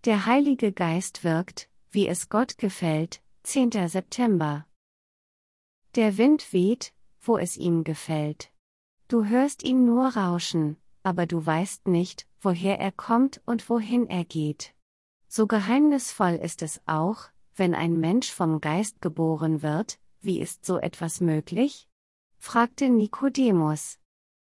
Der Heilige Geist wirkt, wie es Gott gefällt, 10. September. Der Wind weht, wo es ihm gefällt. Du hörst ihn nur rauschen, aber du weißt nicht, woher er kommt und wohin er geht. So geheimnisvoll ist es auch, wenn ein Mensch vom Geist geboren wird. Wie ist so etwas möglich? Fragte Nikodemus.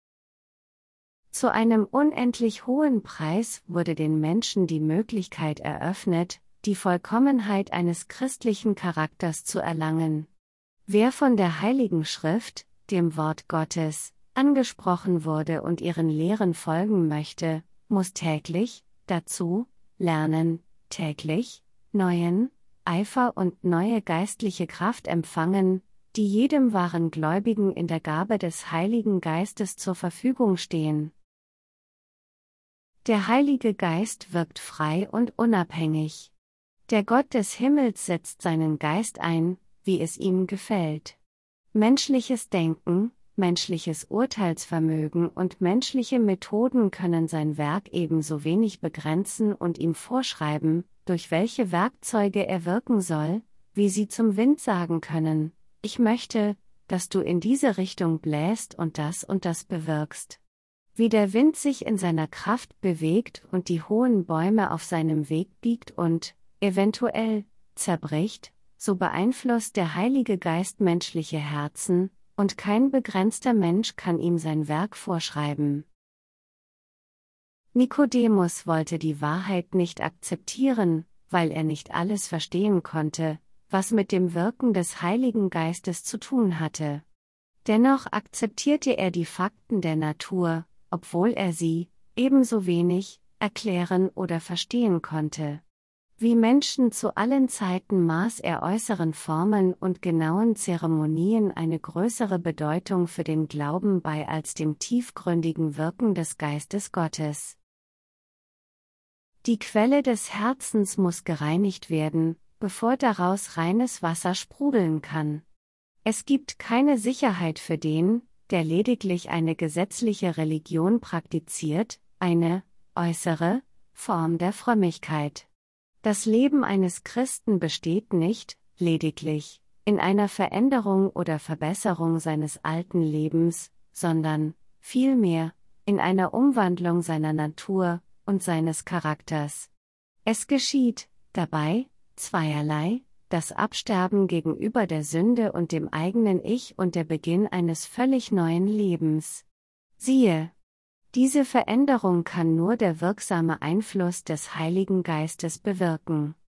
Zu einem unendlich hohen Preis wurde den Menschen die Möglichkeit eröffnet, die Vollkommenheit eines christlichen Charakters zu erlangen. Wer von der Heiligen Schrift, dem Wort Gottes, angesprochen wurde und ihren Lehren folgen möchte, muss täglich, dazu, lernen, täglich, neuen Eifer und neue geistliche Kraft empfangen, die jedem wahren Gläubigen in der Gabe des Heiligen Geistes zur Verfügung stehen. Der Heilige Geist wirkt frei und unabhängig. Der Gott des Himmels setzt seinen Geist ein, wie es ihm gefällt. Menschliches Denken, menschliches Urteilsvermögen und menschliche Methoden können sein Werk ebenso wenig begrenzen und ihm vorschreiben, durch welche Werkzeuge er wirken soll, wie sie zum Wind sagen können: Ich möchte, dass du in diese Richtung bläst und das bewirkst. Wie der Wind sich in seiner Kraft bewegt und die hohen Bäume auf seinem Weg biegt und, eventuell, zerbricht, so beeinflusst der Heilige Geist menschliche Herzen, und kein begrenzter Mensch kann ihm sein Werk vorschreiben. Nikodemus wollte die Wahrheit nicht akzeptieren, weil er nicht alles verstehen konnte, was mit dem Wirken des Heiligen Geistes zu tun hatte. Dennoch akzeptierte er die Fakten der Natur, obwohl er sie, ebenso wenig, erklären oder verstehen konnte. Wie Menschen zu allen Zeiten maß er äußeren Formen und genauen Zeremonien eine größere Bedeutung für den Glauben bei als dem tiefgründigen Wirken des Geistes Gottes. Die Quelle des Herzens muss gereinigt werden, bevor daraus reines Wasser sprudeln kann. Es gibt keine Sicherheit für den, der lediglich eine gesetzliche Religion praktiziert, eine äußere Form der Frömmigkeit. Das Leben eines Christen besteht nicht, lediglich, in einer Veränderung oder Verbesserung seines alten Lebens, sondern, vielmehr, in einer Umwandlung seiner Natur und seines Charakters. Es geschieht, dabei, zweierlei: das Absterben gegenüber der Sünde und dem eigenen Ich und der Beginn eines völlig neuen Lebens. Siehe! Diese Veränderung kann nur der wirksame Einfluss des Heiligen Geistes bewirken.